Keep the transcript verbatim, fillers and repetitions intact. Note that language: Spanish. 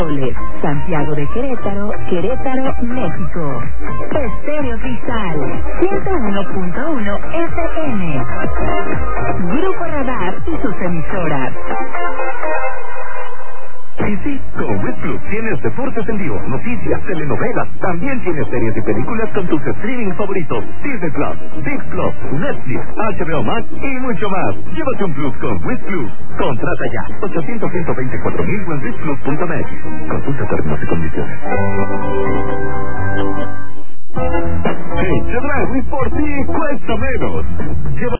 Santiago de Querétaro, Querétaro, México. Estéreo Cristal, ciento uno punto uno F M. Grupo Radar y sus emisoras. Sí, sí, con Wix Plus tienes deportes en vivo, noticias, telenovelas, también tienes series y películas con tus streaming favoritos, Disney Plus, ViX Plus, Netflix, H B O Max y mucho más. Llévate un Plus con Wix Plus. Contrata ya, ochocientos, ciento veinticuatro mil o en wix plus punto m x. Consulta términos y condiciones. En Chedraui, por ti cuesta menos. Lleva